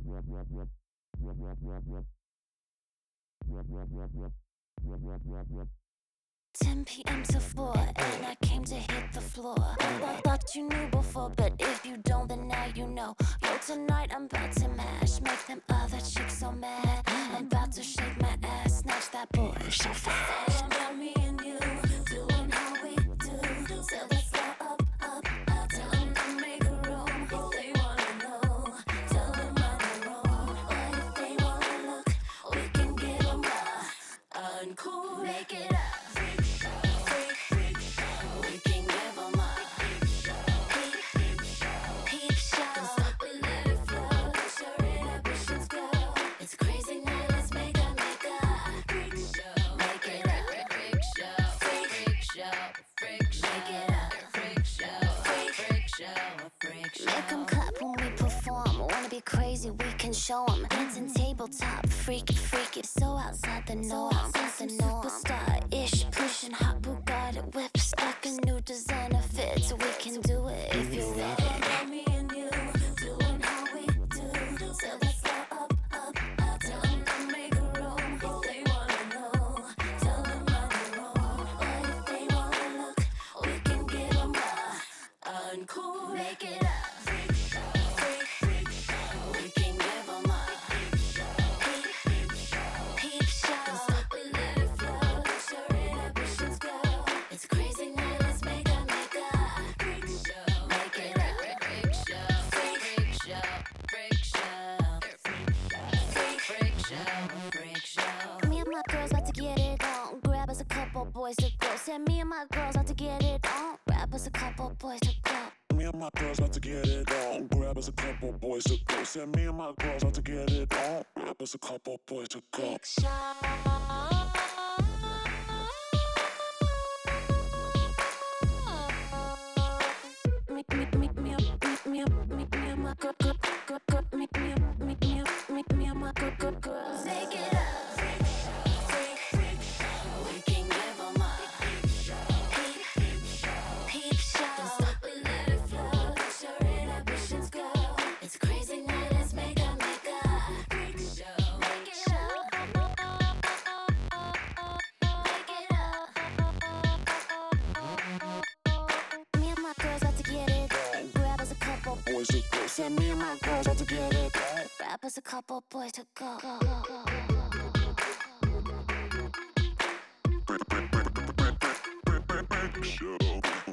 10 p.m. to 4, and I came to hit the floor. Thought you knew before, but if you don't, then now you know. Yo, tonight I'm about to mash, make them other chicks so mad. I'm about to shake my ass, snatch that boy so fast. About me and you, doing how we do. Sell the floor up, up, up. Tell them to make a room if they wanna know. Tell them I'm wrong, but if they wanna look, we can give them uncool. Make it up. Make 'em clap when we perform. Wanna be crazy, we can show 'em. Dancing tabletop, freaky, freaky. So outside the norm, superstar-ish. Pushing hot Bugatti whips like a new designer fit. So we can do it if you're ready. About me and you, doing how we do. Sell the floor up, up, up. Tell 'em to make a room if they wanna know. Tell 'em I'm wrong, but if they wanna look, we can give 'em uncool. Make it up. Me and my girls like to get it on. Grab us a couple boys to go. Said me and my girls like to get it on. Grab us a couple boys to go. Me and my girls like to get it on. Grab us a couple boys to go. Said me and my girls like to get it on. Grab us a couple boys to go. Big shot. Girls. Make it up. We can give 'em a peep show. Don't stop and let it flow. Let your inhibitions go. It's a crazy night. Let's make a freak show. Make it up. Make it up. Me and my girls like to get it on. Grab us a couple Boys to go. Said me and my girls like to get it on. Grab us a couple boys to go. Show.